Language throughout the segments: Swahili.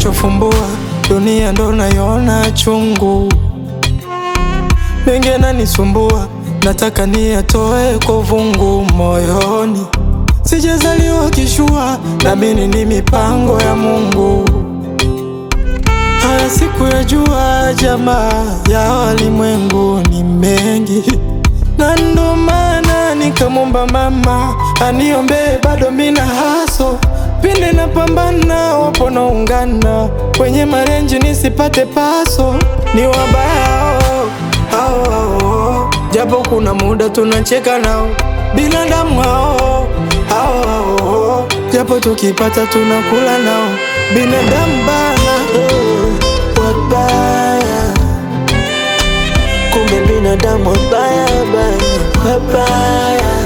nachofumbua, dunia ndo naiona chungu. Mengi yananisumbua, nataka niyatoe kwa vungu moyoni. Sijazaliwa kishua, naamini ni mipango ya Mungu. Haya siku ya jua, jamaa ya walimwengu ni mengi, na ndo maana nikamwomba mama aniombe, bado mina haso. Pinde na pambana, wapo naungana kwenye marenji nisipate paso. Ni wabaya hao, japo kuna muda tunacheka nao. Binadamu hao, japo tukipata tunakula nao. Binadamu bana, wabaya, kumbe binadamu wabaya, wabaya.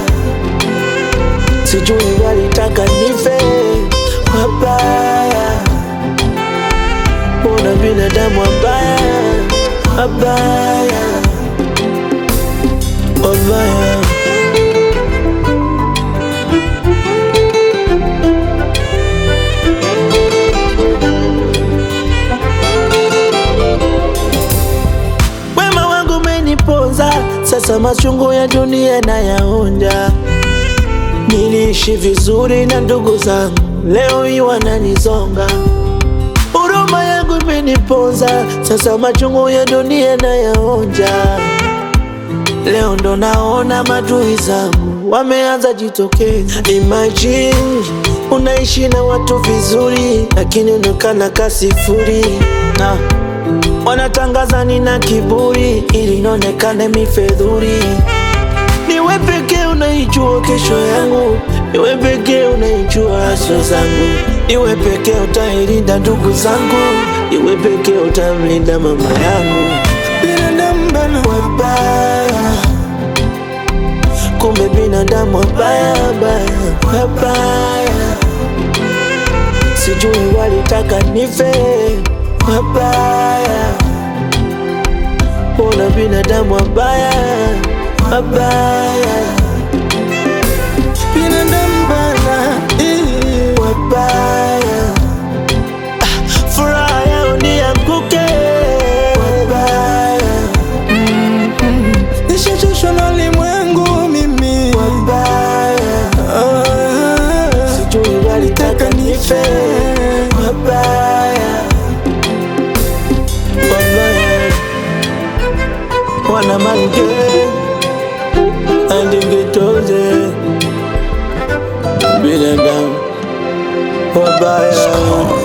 Sijui walitaka nife, wabaya. Mbona binadamu wabaya, wabaya, wabaya. Wema wangu umeniponza, sasa machungu ya dunia nayaonja. Niliishi vizuri na ndugu zangu, leo hii wananizonga. Huruma yangu imeniponza, sasa machungu ya dunia nayaonja. Leo ndo naona maadui zangu wameanza jitokeza. Imagine unaishi na watu vizuri, lakini unakana kasifuri, na wanatangaza nina kiburi ili nionekane mifedhuri. Niwe pekee unaijua kesho yangu, niwe pekee unaijua haswa zangu, niwe pekee utailinda ndugu zangu, niwe pekee utamlinda mama yangu. binadamu bana Wabaya, kumbe binadamu wabaya, wabaya. Sijui walitaka nife, wabaya. Mbona binadamu wabaya, wabaya. binadamu bana, Wabaya. Furaha yao nianguke, wabaya. nishachoshwa na ulimwengu mimi, Wabaya. Sijui walitaka nife, wabaya, wabaya. Wana mange andingetoze, binadamu wabaya.